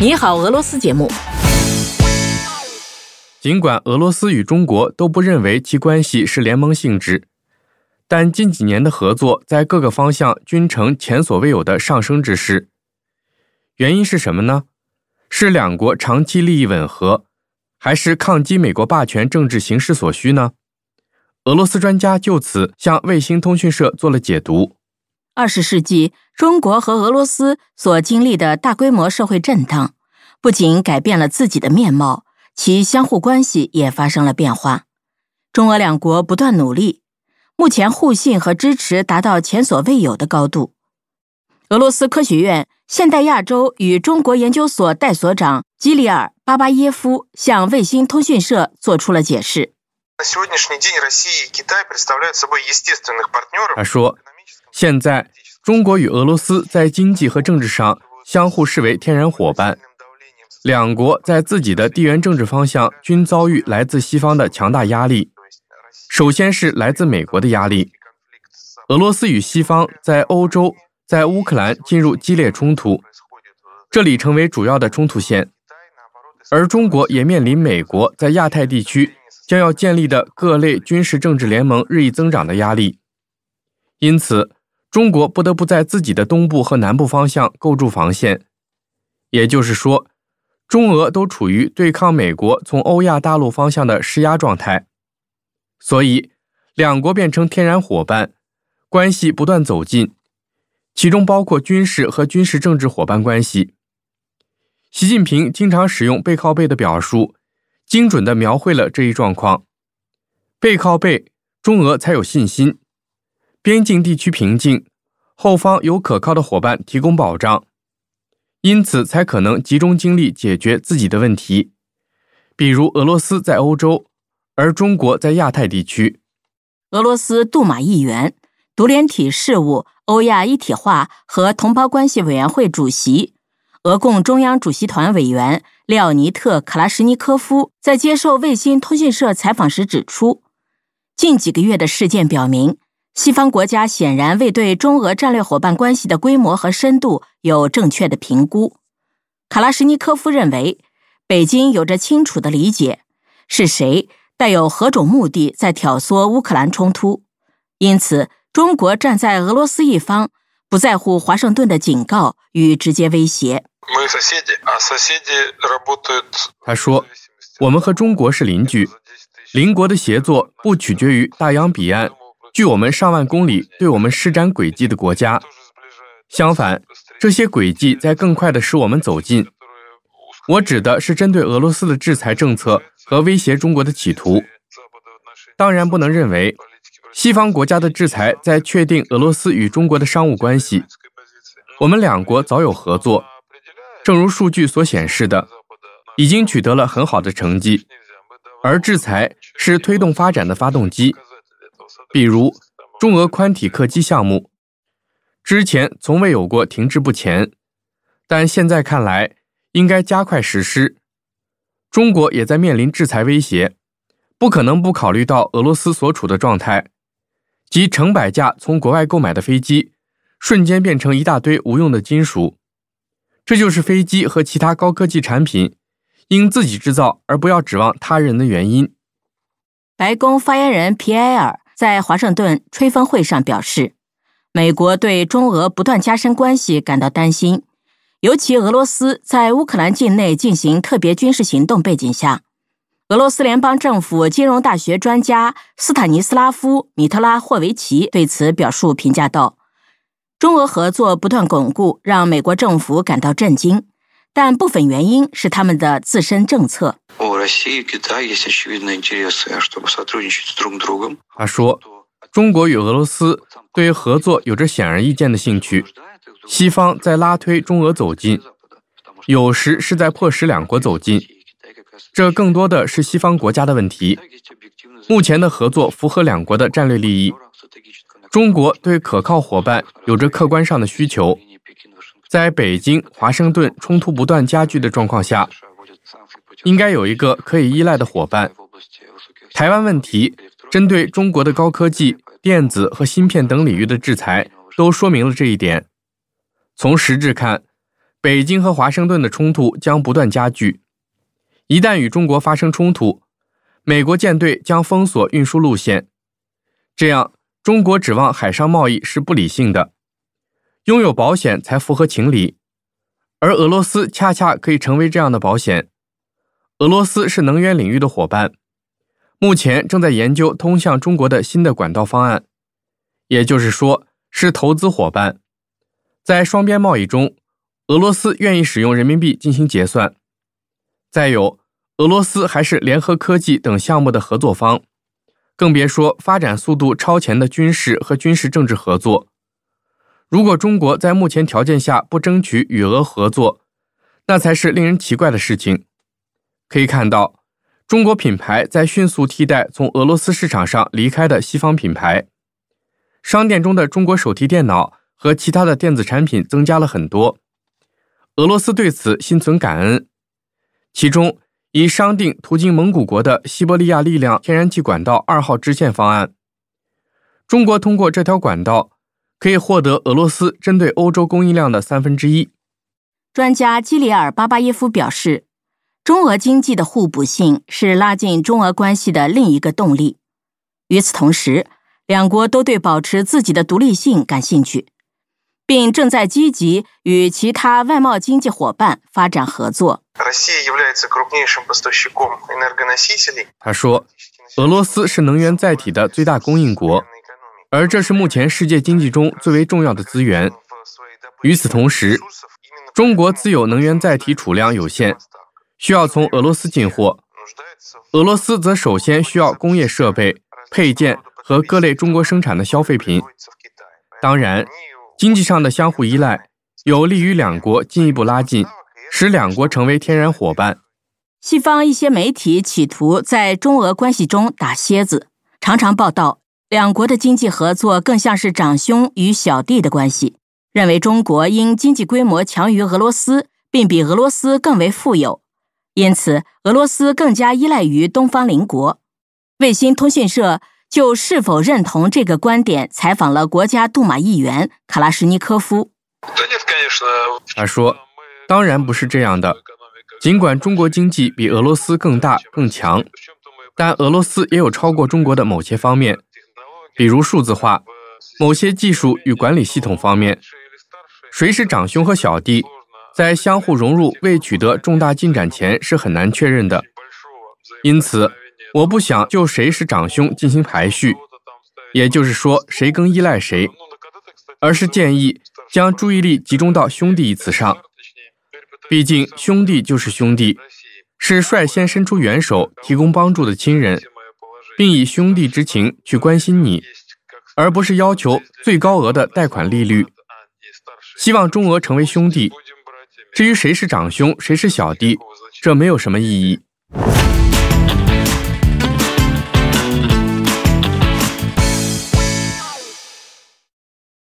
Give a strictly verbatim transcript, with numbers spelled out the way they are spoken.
你好，俄罗斯节目。 尽管俄罗斯与中国都不认为其关系是联盟性质，但近几年的合作在各个方向均呈前所未有的上升之势。原因是什么呢？是两国长期利益吻合，还是抗击美国霸权政治形势所需呢？俄罗斯专家就此向卫星通讯社做了解读。 二十世纪，中国和俄罗斯所经历的大规模社会震荡，不仅改变了自己的面貌，其相互关系也发生了变化。中俄两国不断努力，目前互信和支持达到前所未有的高度。俄罗斯科学院现代亚洲与中国研究所代所长基里尔·巴巴耶夫向卫星通讯社做出了解释。 他说，现在中国与俄罗斯在经济和政治上相互视为天然伙伴，两国在自己的地缘政治方向均遭遇来自西方的强大压力。首先是来自美国的压力，俄罗斯与西方在欧洲、在乌克兰进入激烈冲突，这里成为主要的冲突线，而中国也面临美国在亚太地区将要建立的各类军事政治联盟日益增长的压力。因此，中国不得不在自己的东部和南部方向构筑防线，也就是说，中俄都处于对抗美国从欧亚大陆方向的施压状态。所以，两国变成天然伙伴，关系不断走近，其中包括军事和军事政治伙伴关系。习近平经常使用背靠背的表述，精准地描绘了这一状况。背靠背，中俄才有信心，边境地区平静，后方有可靠的伙伴提供保障，因此才可能集中精力解决自己的问题，比如俄罗斯在欧洲，而中国在亚太地区。 俄罗斯杜马议员、独联体事务、欧亚一体化和同胞关系委员会主席、俄共中央主席团委员列奥尼特·卡拉什尼科夫在接受卫星通讯社采访时指出，近几个月的事件表明，西方国家显然未对中俄战略伙伴关系的规模和深度有正确的评估。卡拉什尼科夫认为，北京有着清楚的理解，是谁带有何种目的在挑唆乌克兰冲突，因此中国站在俄罗斯一方，不在乎华盛顿的警告与直接威胁。 他说，我们和中国是邻居，邻国的协作不取决于大洋彼岸距我们上万公里对我们施展诡计的国家，相反，这些诡计在更快地使我们走近。我指的是针对俄罗斯的制裁政策和威胁中国的企图。当然不能认为西方国家的制裁在确定俄罗斯与中国的商务关系，我们两国早有合作，正如数据所显示的，已经取得了很好的成绩，而制裁是推动发展的发动机。比如中俄宽体客机项目，之前从未有过停滞不前，但现在看来应该加快实施。中国也在面临制裁威胁，不可能不考虑到俄罗斯所处的状态，即成百架从国外购买的飞机瞬间变成一大堆无用的金属。这就是飞机和其他高科技产品应自己制造而不要指望他人的原因。 白宫发言人皮埃尔在华盛顿吹风会上表示，美国对中俄不断加深关系感到担心，尤其俄罗斯在乌克兰境内进行特别军事行动背景下。俄罗斯联邦政府金融大学专家斯坦尼斯拉夫·米特拉霍维奇对此表述评价道，中俄合作不断巩固让美国政府感到震惊，但部分原因是他们的自身政策。 他说，中国与俄罗斯对合作有着显而易见的兴趣，西方在拉推中俄走近，有时是在迫使两国走近，这更多的是西方国家的问题。目前的合作符合两国的战略利益，中国对可靠伙伴有着客观上的需求。在北京、华盛顿冲突不断加剧的状况下，应该有一个可以依赖的伙伴。台湾问题针对中国的高科技、电子和芯片等领域的制裁都说明了这一点。从实质看， 北京和华盛顿的冲突将不断加剧。一旦与中国发生冲突，美国舰队将封锁运输路线，这样中国指望海上贸易是不理性的，拥有保险才符合情理，而俄罗斯恰恰可以成为这样的保险。俄罗斯是能源领域的伙伴，目前正在研究通向中国的新的管道方案，也就是说是投资伙伴。在双边贸易中，俄罗斯愿意使用人民币进行结算。再有，俄罗斯还是联合科技等项目的合作方，更别说发展速度超前的军事和军事政治合作。如果中国在目前条件下不争取与俄合作，那才是令人奇怪的事情。可以看到，中国品牌在迅速替代从俄罗斯市场上离开的西方品牌，商店中的中国手提电脑和其他的电子产品增加了很多。俄罗斯对此心存感恩，其中以商定途经蒙古国的西伯利亚力量天然气管道二号支线方案，中国通过这条管道可以获得俄罗斯针对欧洲供应量的三分之一。 专家基里尔·巴巴耶夫表示，中俄经济的互补性是拉近中俄关系的另一个动力。与此同时，两国都对保持自己的独立性感兴趣，并正在积极与其他外贸经济伙伴发展合作。 他说，俄罗斯是能源载体的最大供应国，而这是目前世界经济中最为重要的资源。与此同时，中国自有能源载体储量有限，需要从俄罗斯进货。俄罗斯则首先需要工业设备、配件和各类中国生产的消费品。当然，经济上的相互依赖有利于两国进一步拉近，使两国成为天然伙伴。 西方一些媒体企图在中俄关系中打蝎子，常常报道两国的经济合作更像是长兄与小弟的关系，认为中国因经济规模强于俄罗斯，并比俄罗斯更为富有，因此俄罗斯更加依赖于东方邻国。卫星通讯社就是否认同这个观点采访了国家杜马议员卡拉什尼科夫。 他说，当然不是这样的，尽管中国经济比俄罗斯更大更强，但俄罗斯也有超过中国的某些方面，比如数字化、某些技术与管理系统方面。谁是长兄和小弟，在相互融入未取得重大进展前是很难确认的。因此，我不想就谁是长兄进行排序，也就是说谁更依赖谁，而是建议将注意力集中到兄弟一词上。毕竟兄弟就是兄弟，是率先伸出援手提供帮助的亲人，并以兄弟之情去关心你，而不是要求最高额的贷款利率。希望中俄成为兄弟，至于谁是长兄谁是小弟，这没有什么意义。